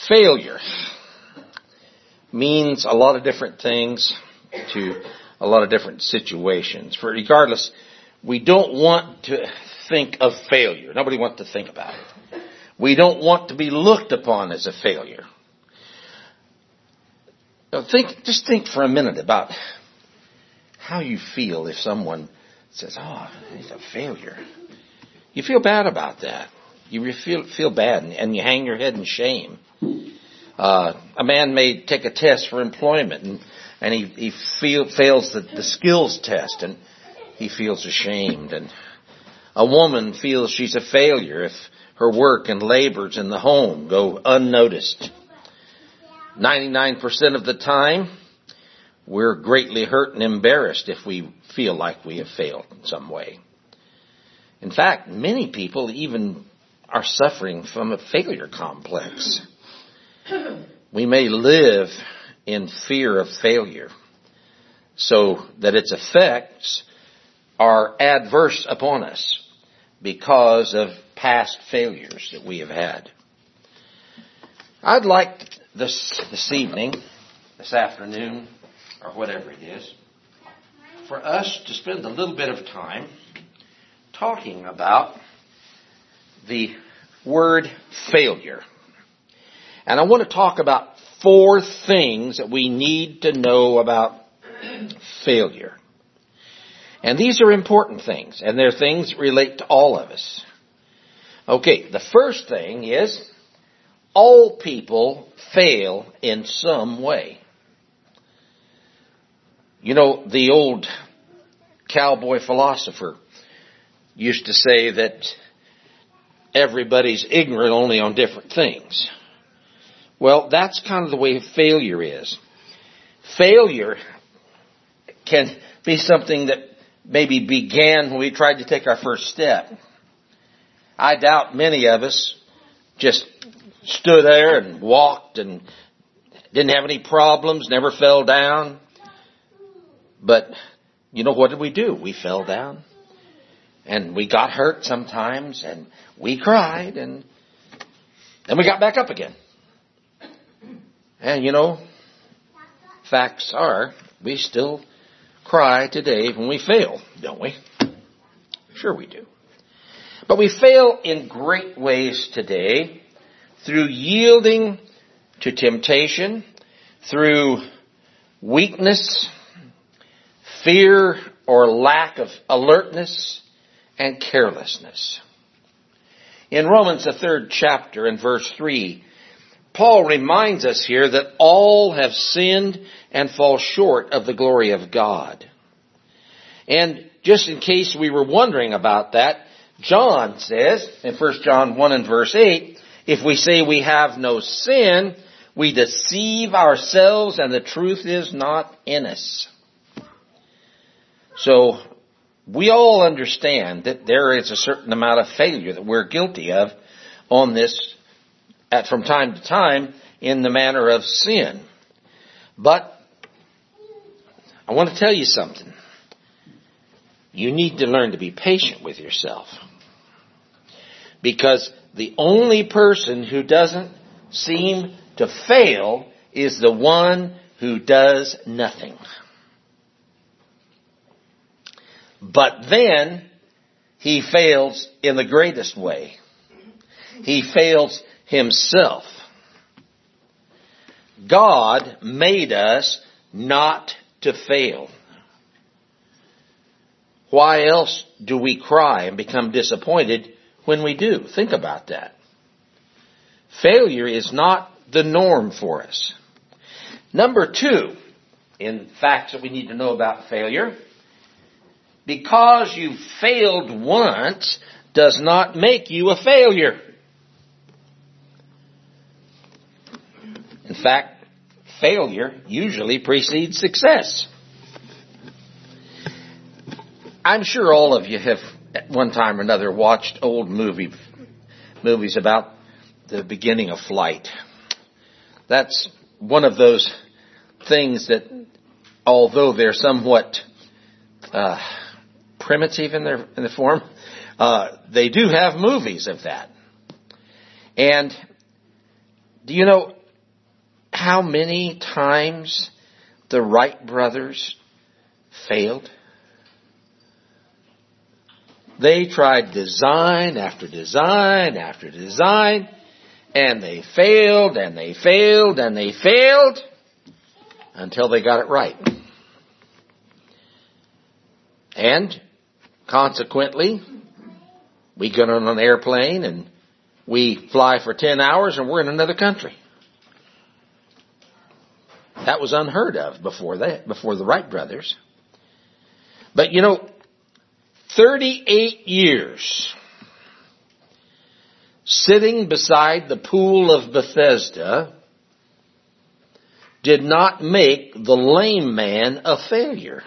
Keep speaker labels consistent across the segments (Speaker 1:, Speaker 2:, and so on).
Speaker 1: Failure means a lot of different things to a lot of different situations. For regardless, we don't want to think of failure. Nobody wants to think about it. We don't want to be looked upon as a failure. Now just think for a minute about how you feel if someone says, "Oh, he's a failure." You feel bad about that. You feel bad, and you hang your head in shame. A man may take a test for employment, and he fails the skills test, and he feels ashamed. And a woman feels she's a failure if her work and labors in the home go unnoticed. 99% of the time, we're greatly hurt and embarrassed if we feel like we have failed in some way. In fact, many people even are suffering from a failure complex. We may live in fear of failure so that its effects are adverse upon us because of past failures that we have had. I'd like this evening, this afternoon, or whatever it is, for us to spend a little bit of time talking about the word failure. And I want to talk about 4 things that we need to know about failure. And these are important things, and they're things that relate to all of us. Okay, the first thing is all people fail in some way. You know, the old cowboy philosopher used to say that everybody's ignorant only on different things. Well, that's kind of the way failure is. Failure can be something that maybe began when we tried to take our first step. I doubt many of us just stood there and walked and didn't have any problems, never fell down. But, you know, what did we do? We fell down. And we got hurt sometimes, and we cried, and then we got back up again. And, you know, facts are, we still cry today when we fail, don't we? Sure we do. But we fail in great ways today through yielding to temptation, through weakness, fear or lack of alertness, and carelessness. In Romans, the 3rd chapter and verse 3, Paul reminds us here that all have sinned and fall short of the glory of God. And just in case we were wondering about that, John says in 1 John 1 and verse 8, if we say we have no sin, we deceive ourselves and the truth is not in us. So we all understand that there is a certain amount of failure that we're guilty of on this from time to time in the manner of sin. But I want to tell you something. You need to learn to be patient with yourself. Because the only person who doesn't seem to fail is the one who does nothing. But then he fails in the greatest way. He fails himself. God made us not to fail. Why else do we cry and become disappointed when we do? Think about that. Failure is not the norm for us. Number 2, in facts that we need to know about failure, because you failed once does not make you a failure. In fact, failure usually precedes success. I'm sure all of you have at one time or another watched old movies about the beginning of flight. That's one of those things that, although they're somewhat primitive in the form, they do have movies of that. And Do you know how many times the Wright brothers failed? They tried design after design after design, and they failed and they failed and they failed until they got it right. And consequently, we get on an airplane and we fly for 10 hours and we're in another country. That was unheard of before the Wright brothers. But 38 years sitting beside the pool of Bethesda did not make the lame man a failure.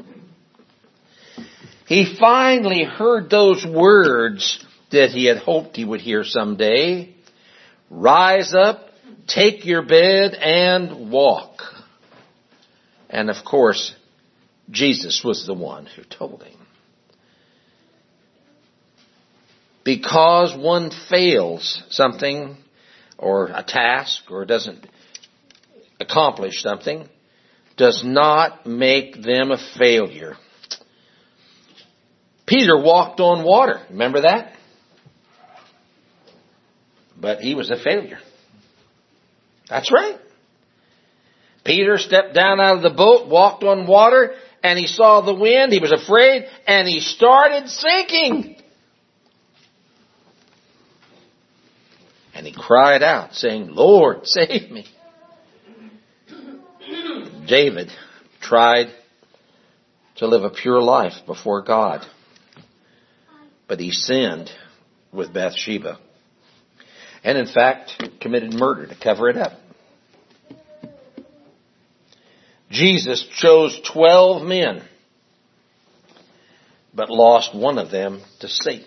Speaker 1: He finally heard those words that he had hoped he would hear someday. Rise up, take your bed, and walk. And of course, Jesus was the one who told him. Because one fails something or a task or doesn't accomplish something does not make them a failure. Peter walked on water. Remember that? But he was a failure. That's right. Peter stepped down out of the boat, walked on water, and he saw the wind. He was afraid, and he started sinking. And he cried out, saying, Lord, save me. David tried to live a pure life before God, but he sinned with Bathsheba. And in fact, committed murder to cover it up. Jesus chose 12 men, but lost one of them to Satan.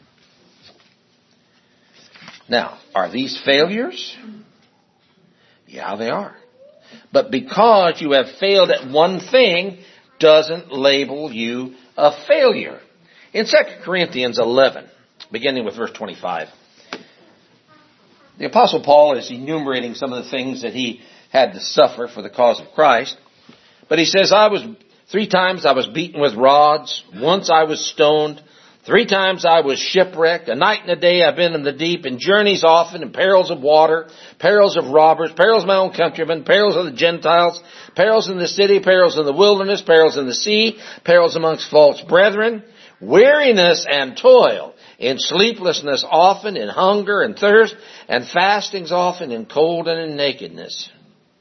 Speaker 1: Now, are these failures? Yeah, they are. But because you have failed at one thing, doesn't label you a failure. In 2 Corinthians 11, beginning with verse 25, the Apostle Paul is enumerating some of the things that he had to suffer for the cause of Christ. But he says, 3 times I was beaten with rods. Once I was stoned. 3 times I was shipwrecked. A night and a day I've been in the deep, in journeys often, in perils of water, perils of robbers, perils of my own countrymen, perils of the Gentiles, perils in the city, perils in the wilderness, perils in the sea, perils amongst false brethren, weariness and toil, in sleeplessness often, in hunger and thirst, and fastings often, in cold and in nakedness.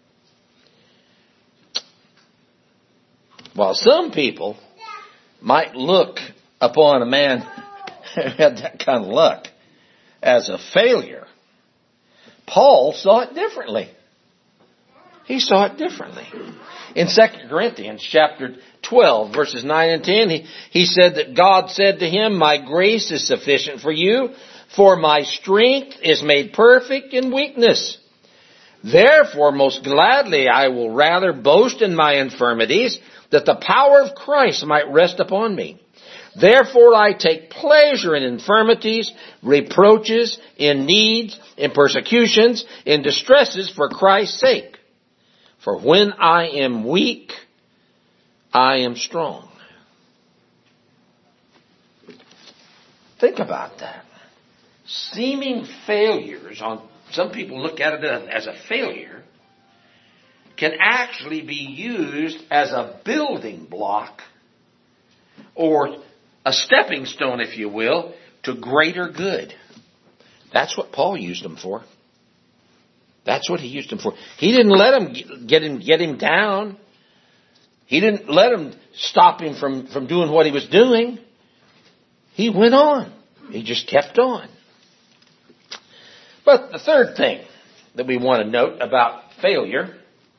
Speaker 1: While some people might look upon a man who had that kind of luck as a failure, Paul saw it differently. He saw it differently. In 2 Corinthians chapter 12, verses 9 and 10, he said that God said to him, my grace is sufficient for you, for my strength is made perfect in weakness. Therefore, most gladly I will rather boast in my infirmities, that the power of Christ might rest upon me. Therefore I take pleasure in infirmities, reproaches, in needs, in persecutions, in distresses for Christ's sake. For when I am weak, I am strong. Think about that. Seeming failures, some people look at it as a failure, can actually be used as a building block or a stepping stone, if you will, to greater good. That's what Paul used them for. That's what he used them for. He didn't let them get him down. He didn't let them stop him from doing what he was doing. He went on. He just kept on. But the third thing that we want to note about failure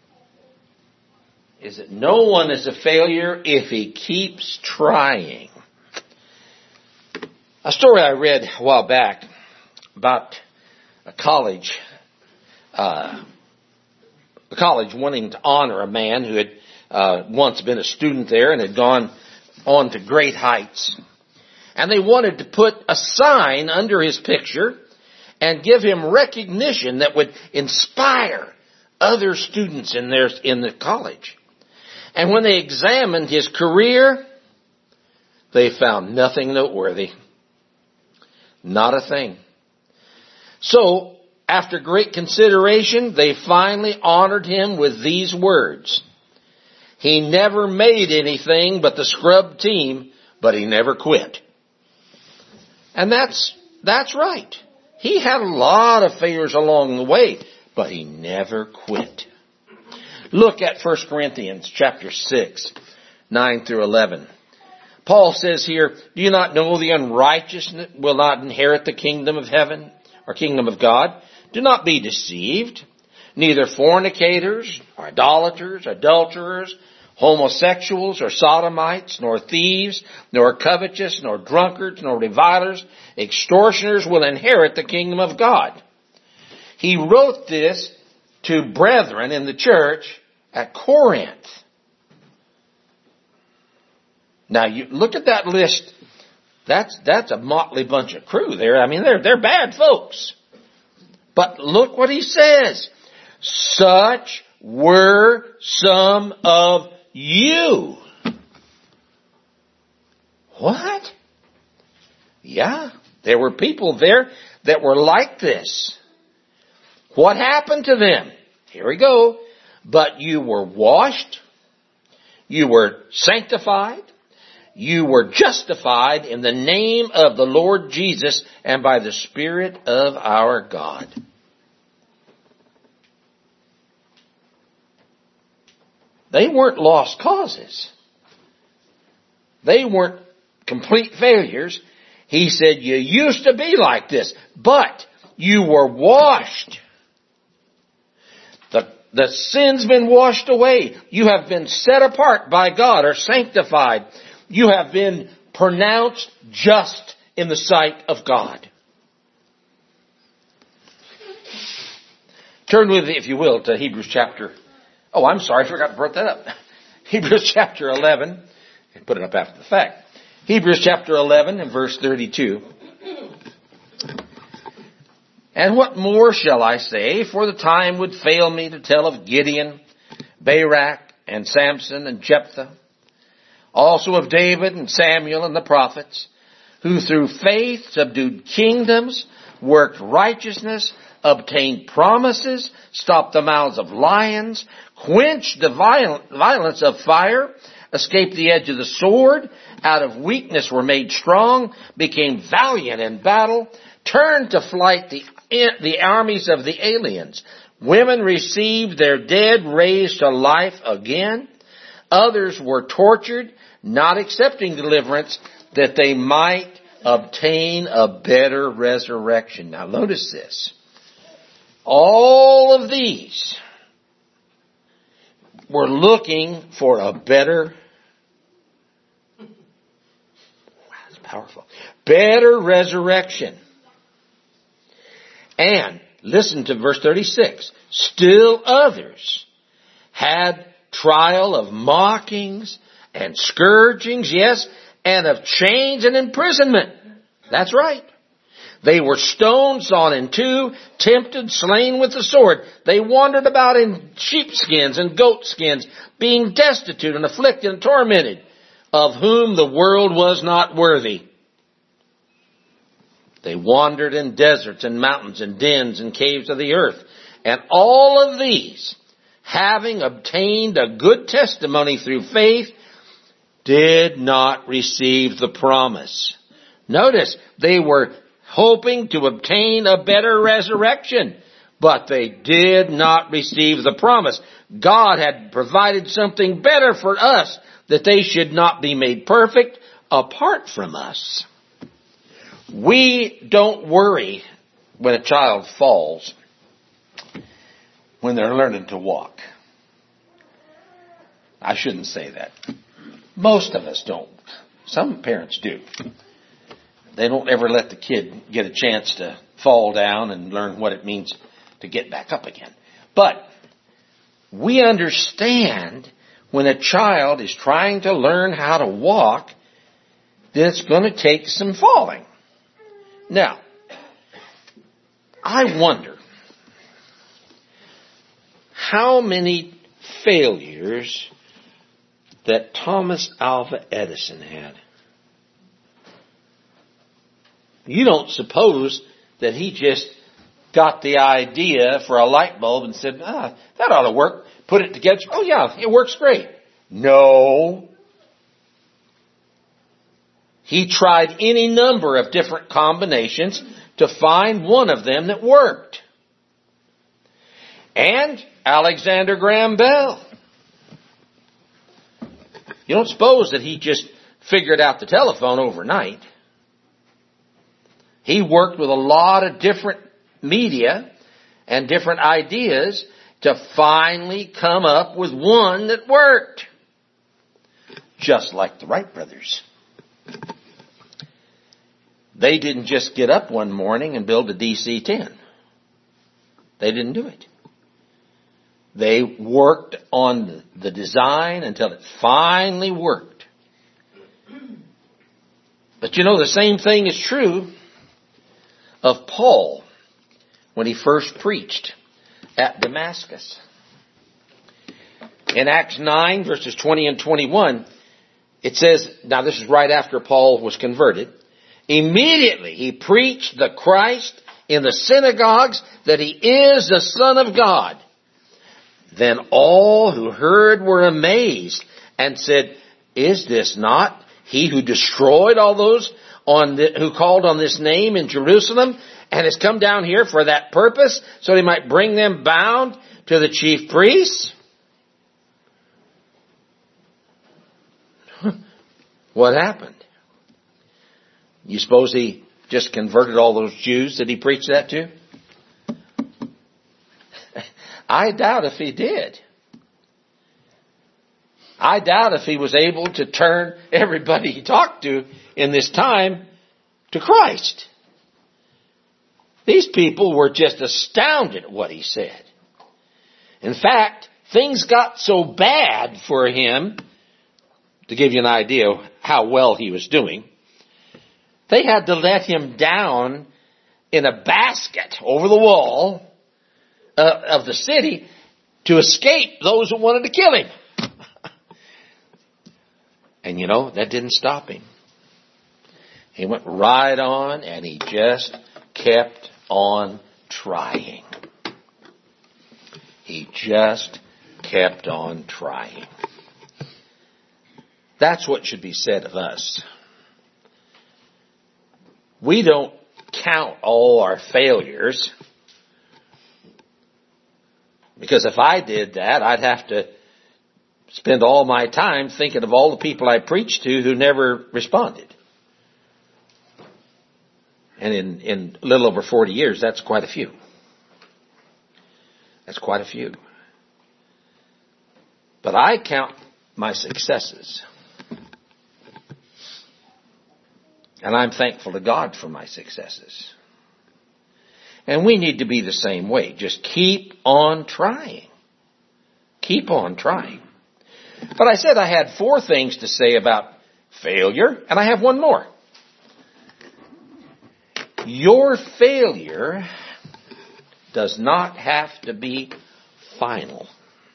Speaker 1: is that no one is a failure if he keeps trying. A story I read a while back about a college wanting to honor a man who had once been a student there and had gone on to great heights. And they wanted to put a sign under his picture, and give him recognition that would inspire other students in the college. And when they examined his career, they found nothing noteworthy. Not a thing. So, after great consideration, they finally honored him with these words. He never made anything but the scrub team, but he never quit. And that's right. He had a lot of failures along the way, but he never quit. Look at 1 Corinthians chapter 6, 9 through 11. Paul says here, do you not know the unrighteous will not inherit the kingdom of heaven or kingdom of God? Do not be deceived. Neither fornicators, or idolaters, adulterers, homosexuals, or sodomites, nor thieves, nor covetous, nor drunkards, nor revilers, extortioners will inherit the kingdom of God. He wrote this to brethren in the church at Corinth. Now you look at that list. That's a motley bunch of crew there. I mean, they're bad folks. But look what he says. Such were some of you. What? Yeah, there were people there that were like this. What happened to them? Here we go. But you were washed. You were sanctified. You were justified in the name of the Lord Jesus and by the Spirit of our God. They weren't lost causes. They weren't complete failures. He said, you used to be like this, but you were washed. The sin's been washed away. You have been set apart by God or sanctified. You have been pronounced just in the sight of God. Turn with me, if you will, to Hebrews chapter... Oh, I'm sorry, I forgot to bring that up. Hebrews chapter 11. I put it up after the fact. Hebrews chapter 11 and verse 32. And what more shall I say? For the time would fail me to tell of Gideon, Barak, and Samson, and Jephthah. Also of David and Samuel and the prophets, who through faith subdued kingdoms, worked righteousness, obtained promises, stopped the mouths of lions, quenched the violence of fire, escaped the edge of the sword, out of weakness were made strong, became valiant in battle, turned to flight the armies of the aliens. Women received their dead raised to life again. Others were tortured, not accepting deliverance, that they might obtain a better resurrection. Now notice this. All of these were looking for a better, that's powerful, better resurrection. And listen to verse 36. Still others had trial of mockings and scourgings, yes, and of chains and imprisonment. That's right. They were stoned, sawn in two, tempted, slain with the sword. They wandered about in sheepskins and goatskins, being destitute and afflicted and tormented, of whom the world was not worthy. They wandered in deserts and mountains and dens and caves of the earth. And all of these, having obtained a good testimony through faith, did not receive the promise. Notice, they were hoping to obtain a better resurrection, but they did not receive the promise. God had provided something better for us, that they should not be made perfect apart from us. We don't worry when a child falls when they're learning to walk. I shouldn't say that. Most of us don't. Some parents do. They don't ever let the kid get a chance to fall down and learn what it means to get back up again. But we understand when a child is trying to learn how to walk, that it's going to take some falling. Now, I wonder how many failures that Thomas Alva Edison had. You don't suppose that he just got the idea for a light bulb and said, that ought to work. Put it together. Oh yeah, it works great. No. He tried any number of different combinations to find one of them that worked. And Alexander Graham Bell. You don't suppose that he just figured out the telephone overnight. He worked with a lot of different media and different ideas to finally come up with one that worked. Just like the Wright brothers. They didn't just get up one morning and build a DC-10. They didn't do it. They worked on the design until it finally worked. But you know, the same thing is true of Paul when he first preached at Damascus. In Acts 9, verses 20 and 21, it says, now this is right after Paul was converted, immediately he preached the Christ in the synagogues that he is the Son of God. Then all who heard were amazed and said, is this not he who destroyed all those who called on this name in Jerusalem and has come down here for that purpose so he might bring them bound to the chief priests? What happened? You suppose he just converted all those Jews that he preached that to? I doubt if he did. I doubt if he was able to turn everybody he talked to in this time to Christ. These people were just astounded at what he said. In fact, things got so bad for him, to give you an idea of how well he was doing, they had to let him down in a basket over the wall of the city to escape those who wanted to kill him. And you know, that didn't stop him. He went right on and he just kept on trying. He just kept on trying. That's what should be said of us. We don't count all our failures, because if I did that, I'd have to spend all my time thinking of all the people I preached to who never responded. And in a little over 40 years, that's quite a few. That's quite a few. But I count my successes. And I'm thankful to God for my successes. And we need to be the same way. Just keep on trying. Keep on trying. But I said I had 4 things to say about failure, and I have one more. Your failure does not have to be final.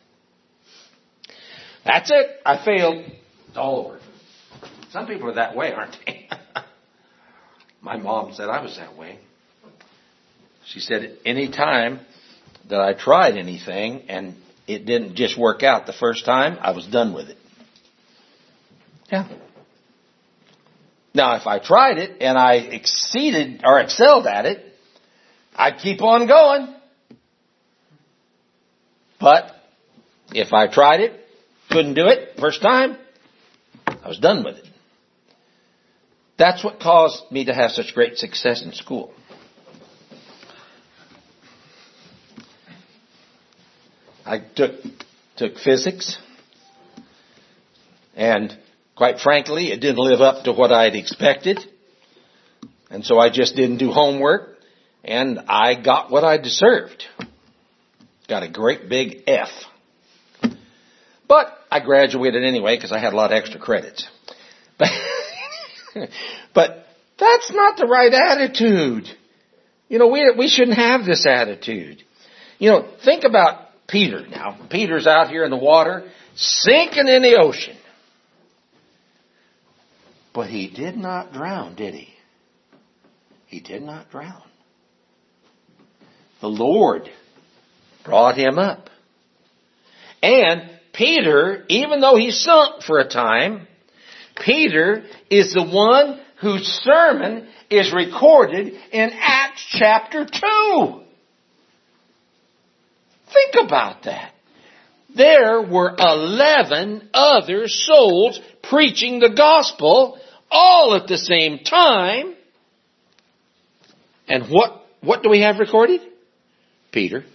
Speaker 1: That's it. I failed. It's all over. Some people are that way, aren't they? My mom said I was that way. She said any time that I tried anything and it didn't just work out the first time, I was done with it. Yeah. Now, if I tried it and I exceeded or excelled at it, I'd keep on going. But if I tried it, couldn't do it first time, I was done with it. That's what caused me to have such great success in school. I took physics, and quite frankly, it didn't live up to what I'd expected. And so I just didn't do homework, and I got what I deserved. Got a great big F. But I graduated anyway because I had a lot of extra credits. But that's not the right attitude. We shouldn't have this attitude. Think about Peter now. Peter's out here in the water, sinking in the ocean. But he did not drown, did he? He did not drown. The Lord brought him up. And Peter, even though he sunk for a time, Peter is the one whose sermon is recorded in Acts chapter 2. Think about that. There were 11 other souls preaching the gospel all at the same time. And what do we have recorded? Peter.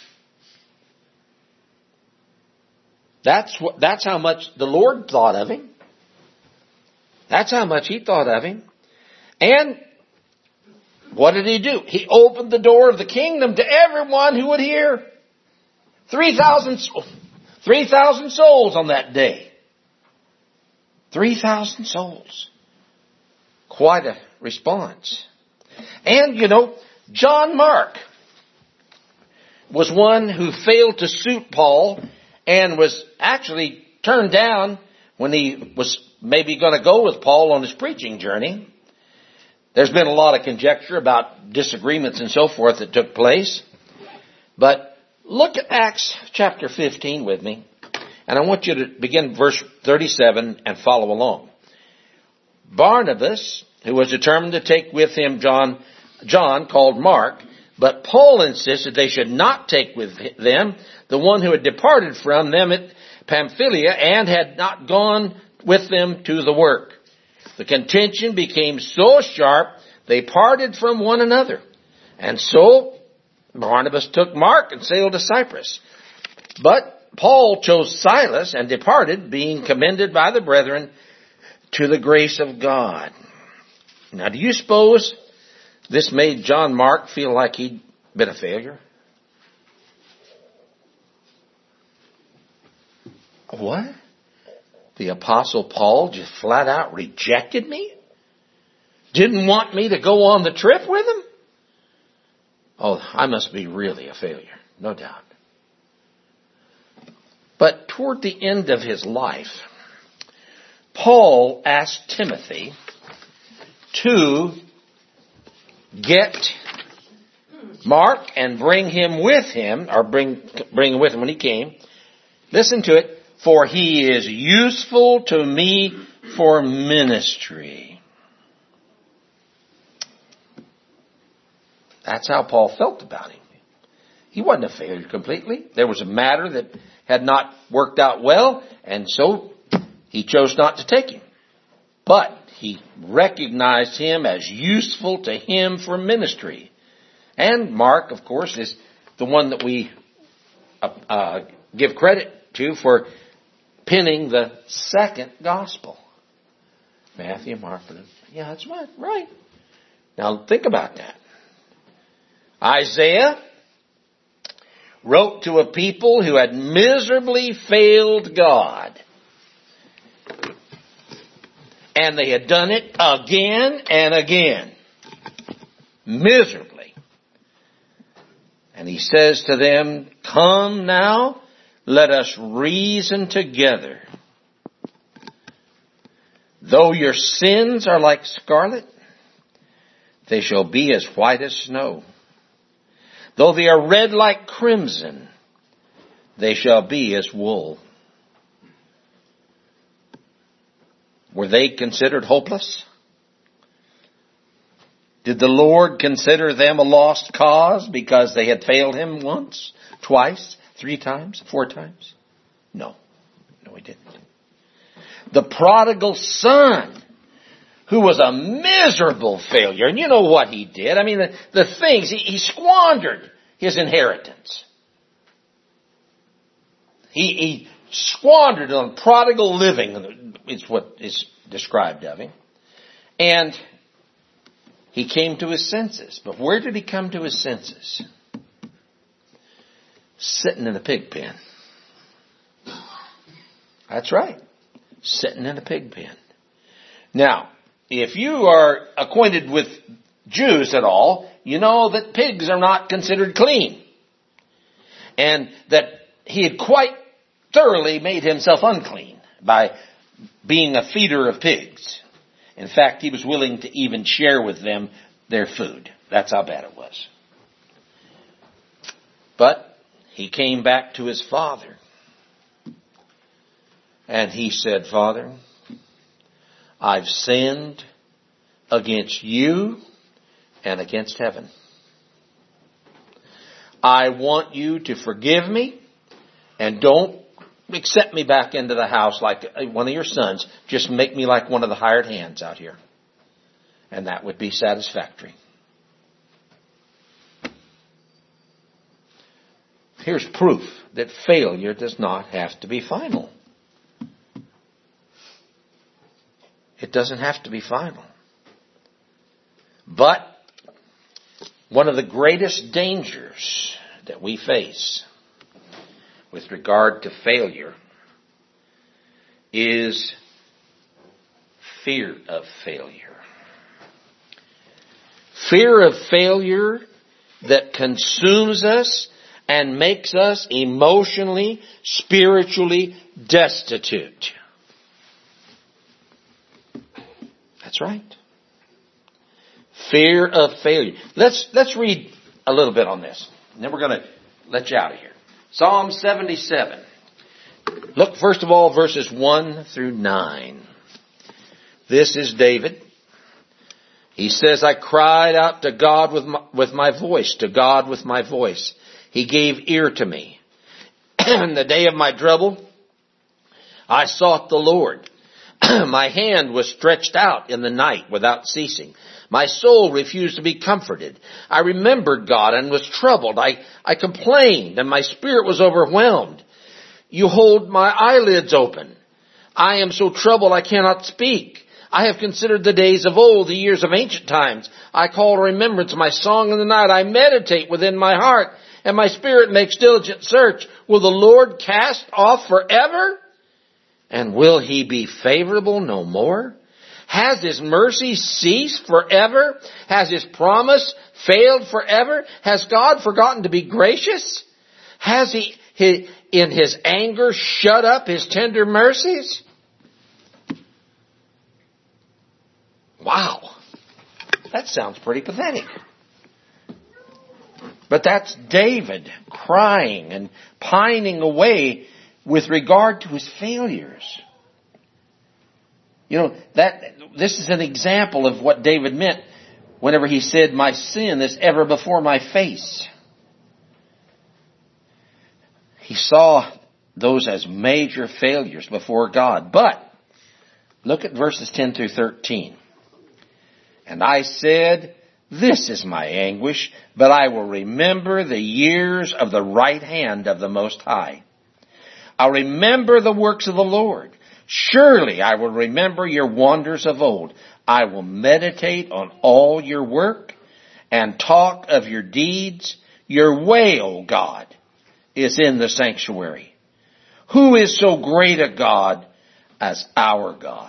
Speaker 1: That's how much the Lord thought of him. That's how much he thought of him. And what did he do? He opened the door of the kingdom to everyone who would hear. 3,000 souls on that day. 3,000 souls. Quite a response. And, John Mark was one who failed to suit Paul and was actually turned down when he was maybe going to go with Paul on his preaching journey. There's been a lot of conjecture about disagreements and so forth that took place. But look at Acts chapter 15 with me. And I want you to begin verse 37 and follow along. Barnabas, who was determined to take with him John called Mark, but Paul insisted they should not take with them the one who had departed from them at Pamphylia and had not gone with them to the work. The contention became so sharp they parted from one another. And so Barnabas took Mark and sailed to Cyprus. But Paul chose Silas and departed, being commended by the brethren to the grace of God. Now, do you suppose this made John Mark feel like he'd been a failure? What? The Apostle Paul just flat out rejected me? Didn't want me to go on the trip with him? Oh, I must be really a failure, no doubt. But toward the end of his life, Paul asked Timothy to get Mark and bring him with him, or bring him with him when he came. Listen to it. For he is useful to me for ministry. That's how Paul felt about him. He wasn't a failure completely. There was a matter that had not worked out well, and so he chose not to take him. But he recognized him as useful to him for ministry. And Mark, of course, is the one that we give credit to for penning the second gospel. Matthew, Mark, yeah, that's right. Now think about that. Isaiah wrote to a people who had miserably failed God. And they had done it again and again. Miserably. And he says to them, come now, let us reason together. Though your sins are like scarlet, they shall be as white as snow. Though they are red like crimson, they shall be as wool. Were they considered hopeless? Did the Lord consider them a lost cause because they had failed him once, twice, 3 times, 4 times? No. No, he didn't. The prodigal son, who was a miserable failure. And you know what he did. I mean, the things, he squandered his inheritance. He squandered on prodigal living, is what is described of him. And he came to his senses. But where did he come to his senses? Sitting in a pig pen. That's right. Sitting in a pig pen. Now, if you are acquainted with Jews at all, you know that pigs are not considered clean. And that he had quite thoroughly made himself unclean by being a feeder of pigs. In fact, he was willing to even share with them their food. That's how bad it was. But he came back to his father. And he said, Father, I've sinned against you and against heaven. I want you to forgive me and don't accept me back into the house like one of your sons. Just make me like one of the hired hands out here. And that would be satisfactory. Here's proof that failure does not have to be final. It doesn't have to be final. But one of the greatest dangers that we face with regard to failure is fear of failure. Fear of failure that consumes us and makes us emotionally, spiritually destitute. That's right. Fear of failure. Let's read a little bit on this. And then we're going to let you out of here. Psalm 77. Look first of all verses 1 through 9. This is David. He says, I cried out to God with my voice, to God with my voice. He gave ear to me. In the day of my trouble, I sought the Lord. My hand was stretched out in the night without ceasing. My soul refused to be comforted. I remembered God and was troubled. I complained and my spirit was overwhelmed. You hold my eyelids open. I am so troubled I cannot speak. I have considered the days of old, the years of ancient times. I call to remembrance my song in the night. I meditate within my heart, and my spirit makes diligent search. Will the Lord cast off forever? And will he be favorable no more? Has his mercy ceased forever? Has his promise failed forever? Has God forgotten to be gracious? Has he in his anger shut up his tender mercies? Wow. That sounds pretty pathetic. But that's David crying and pining away with regard to his failures. You know, this is an example of what David meant whenever he said, my sin is ever before my face. He saw those as major failures before God. But look at verses 10 through 13. And I said, this is my anguish, but I will remember the years of the right hand of the Most High. I'll remember the works of the Lord. Surely I will remember your wonders of old. I will meditate on all your work and talk of your deeds. Your way, O God, is in the sanctuary. Who is so great a God as our God?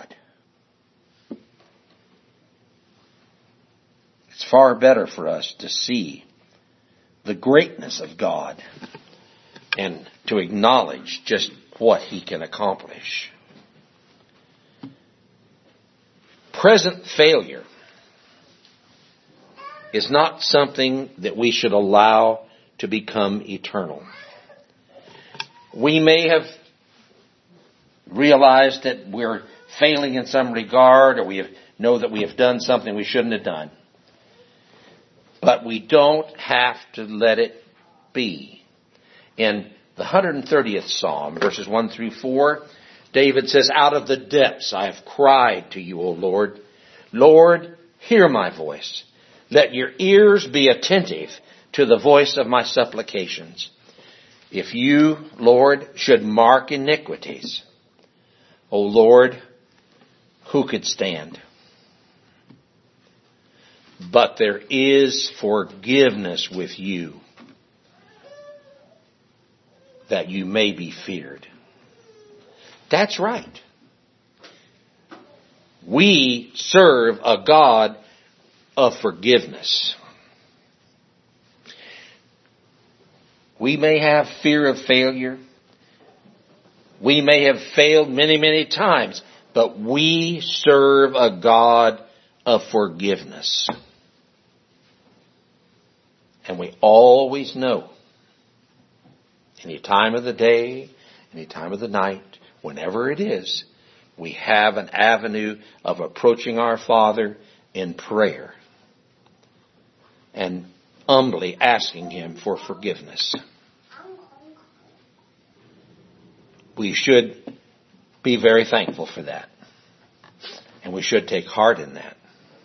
Speaker 1: It's far better for us to see the greatness of God and to acknowledge just what he can accomplish. Present failure is not something that we should allow to become eternal. We may have realized that we're failing in some regard, or know that we have done something we shouldn't have done. But we don't have to let it be. In the 130th Psalm, verses 1 through 4, David says, out of the depths I have cried to you, O Lord. Lord, hear my voice. Let your ears be attentive to the voice of my supplications. If you, Lord, should mark iniquities, O Lord, who could stand? But there is forgiveness with you, that you may be feared. That's right. We serve a God of forgiveness. We may have fear of failure. We may have failed many, many times, but we serve a God of forgiveness. And we always know, any time of the day, any time of the night, whenever it is, we have an avenue of approaching our Father in prayer and humbly asking Him for forgiveness. We should be very thankful for that. And we should take heart in that.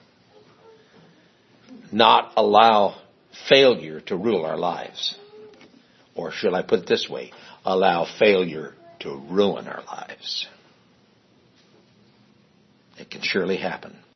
Speaker 1: Not allow failure to rule our lives. Or should I put it this way? Allow failure to ruin our lives. It can surely happen.